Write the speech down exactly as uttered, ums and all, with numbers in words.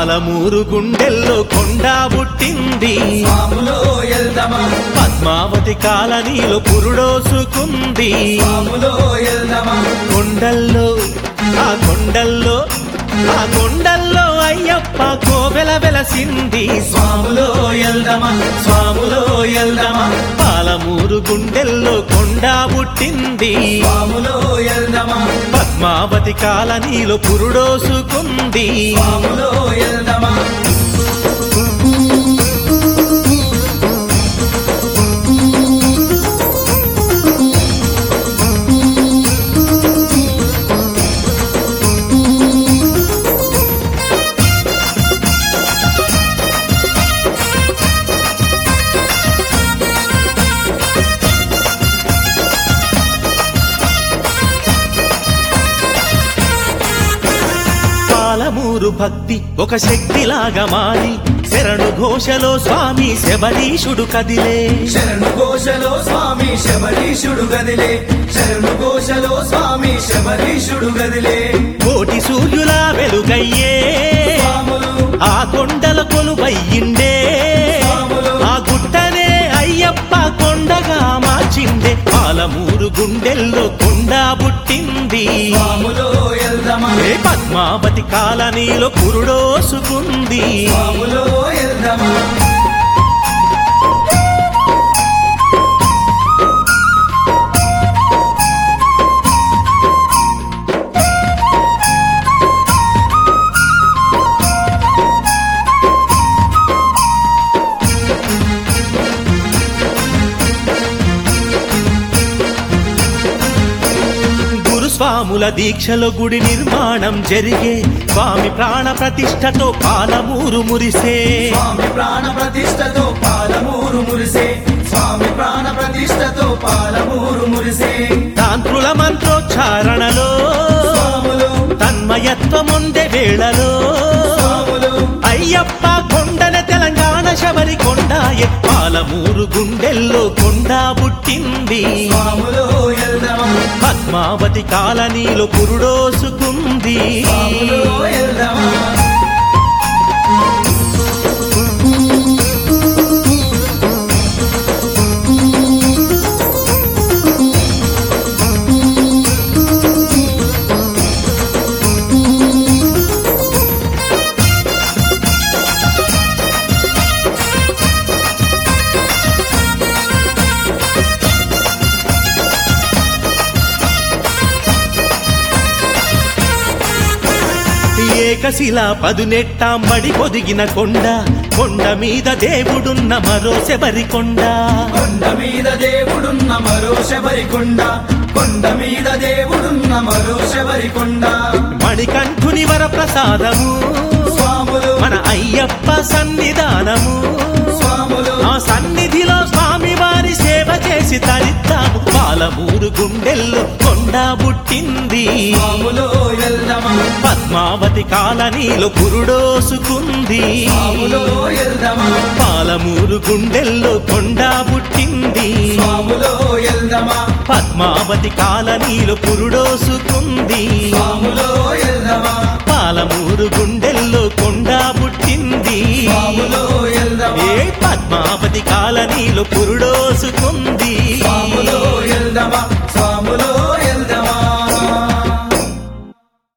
పాలమూరు గుండెల్లో కొండ పుట్టింది స్వాములో ఎల్దమా పద్మావతి కాలనీలో పురుడోసుకుంది స్వాములో ఎల్దమా కొండల్లో ఆ కొండల్లో ఆ కొండల్లో అయ్యప్ప కోవెల వెలసింది స్వాములో ఎల్దమా స్వాములో ఎల్దమా పాలమూరు గుండెల్లో కొండ పుట్టింది స్వాములో ఎల్దమా పద్మావతి కాలనీలో పురుడోసుకుంది స్వాములో ఎల్దమా పాలమూరు భక్తి ఒక శక్తిలాగా మారి శరణు ఘోషలో స్వామి శబరీషుడు కదిలే శరణు ఘోషలో స్వామి శబరీషుడు గదిలే శరణు ఘోషలో స్వామి శబరీషుడు గదిలే కోటి సూర్యులా వెలుగయ్యే స్వాములు ఆ కొండల కొలువయ్యిండే స్వాములు ఆ గుట్టనే అయ్యప్ప కొండగా మార్చిండే పాలమూరు గుండెల్లో కొండ పుట్టింది స్వాములో ఎల్దమా ఏ పద్మావతి కాలనీలో పురుడోసుకుంది స్వాములో ఎల్దమా గురుస్వాముల దీక్షలో గుడి నిర్మాణం జరిగే స్వామి ప్రాణ ప్రతిష్టతో పాలమూరు మురిసే స్వామి ప్రాణ ప్రతిష్టతో పాలమూరు మురిసే స్వామి ప్రాణ ప్రతిష్టతో పాలమూరు మురిసే తాంత్రుల మంత్రోచ్చారణలో స్వాములు తన్మయత్వముండే వేళలో స్వాములు అయ్యప్ప కొండన తెలంగాణ శబరి కొండాయే పాలమూరు గుండెల్లో కొండ పుట్టింది స్వాములో ఎల్దమా పద్మావతి కాలనీలో పురుడోసుకుంది స్వాములో ఎల్దమా ఏకశిల పదునెట్టాంబడి పొదిగిన కొండ కొండ మీద దేవుడున్న మరో శబరి కొండ కొండ మీద దేవుడున్న మరో శబరికొండ కొండ మీద దేవుడున్న మరో శబరికొండ మణికంఠుని వర ప్రసాదము స్వాములు మన అయ్యప్ప సన్నిధానము స్వాములు ఆ సన్నిధిలో స్వామి వారి సేవ చేసి తరిద్దాము పాలమూరు గుండెల్లో కొండ పుట్టింది స్వాములో ఎల్దమా పద్మావతి కాలనీలో పురుడోసుకుంది స్వాములో ఎల్దమా పాలమూరు గుండెల్లో కొండ పుట్టింది స్వాములో ఎల్దమా పద్మావతి కాలనీలో పురుడోసుకుంది స్వాములో ఎల్దమా పాలమూరు గుండెల్లో కొండ పుట్టింది స్వాములో ఎల్దమా ఏ పద్మావతి కాలనీలో పురుడోసుకుంది స్వాములో ఎల్దమా స్వాములో